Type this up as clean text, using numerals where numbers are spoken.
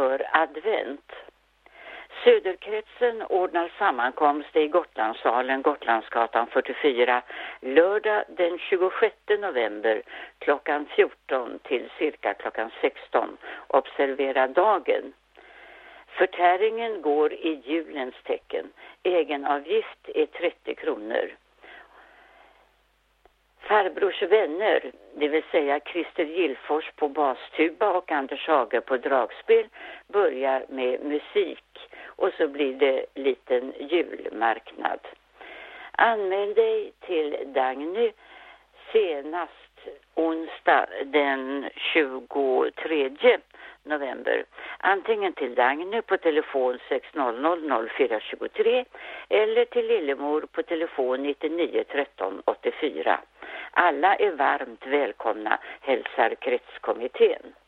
för advent. Söderkretsen ordnar sammankomst i Gotlandssalen, Gotlandsgatan 44, lördag den 26 november klockan 14 till cirka klockan 16. Observera dagen. Förtäringen går i julens tecken. Egenavgift är 30 kronor. Farbrors vänner, det vill säga Christer Gillfors på bastuba och Anders Hager på dragspel, börjar med musik och så blir det liten julmarknad. Anmäl dig till Dagny senast onsdag den 23 november. Antingen till Dagny på telefon 600 0423 eller till Lillemor på telefon 99 13 84. Alla är varmt välkomna, hälsar kretskommittén.